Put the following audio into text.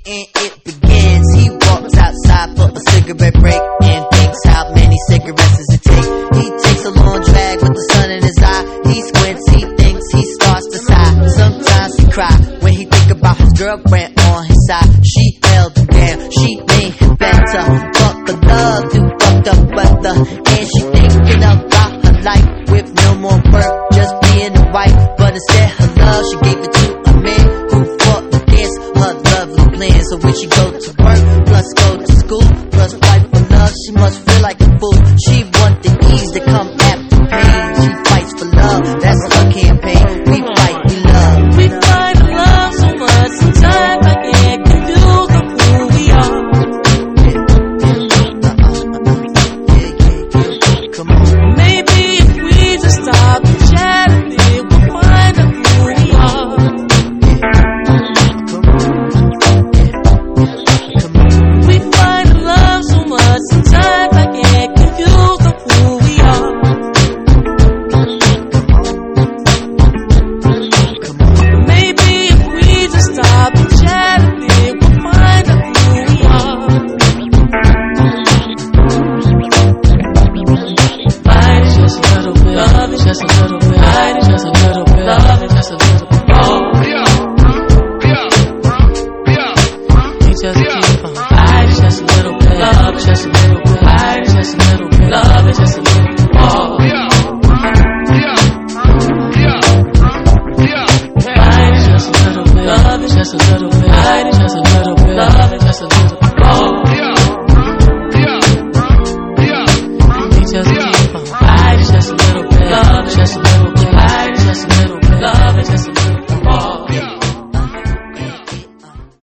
and it begins. He walks outside for a cigarette break and thinks, how many cigarettes does it take? He takes a long drag with the sun in his eye. He squints, he thinks, he starts to sigh. Sometimes he cry when he think about his girlfriend on his side. She held him down, she made him better. Fuck the love, do fuck the weather. And she thinking about her life with no more work, just being a wife. But instead her love, she gave it to a man who fought against her lovely plan. So when she go to work, plus go to school, plus fight for love, she must feel like a fool. She want the ease to come after pain. She fights for love, that's her campaign. We fight, we love. We fight for love so much, sometimes I get confused on who we are. Come on. Maybe if we just stop and chat a bit, we'll find out who we are. We fight for love so much, sometimes I get confused on who we are. Maybe if we just stop and chat a bit, we'll find out who we are. Fight is just a little bit, love is just a little bit, fight is just a little bit, love is just a little bit. Oh, we just keep on. Fight is just a little bit, love is just a little bit, fight is just a little bit, love is just a little bit. Oh, fight is just a little bit, love is just a little bit, fight is just a little bit, love is just a little bit.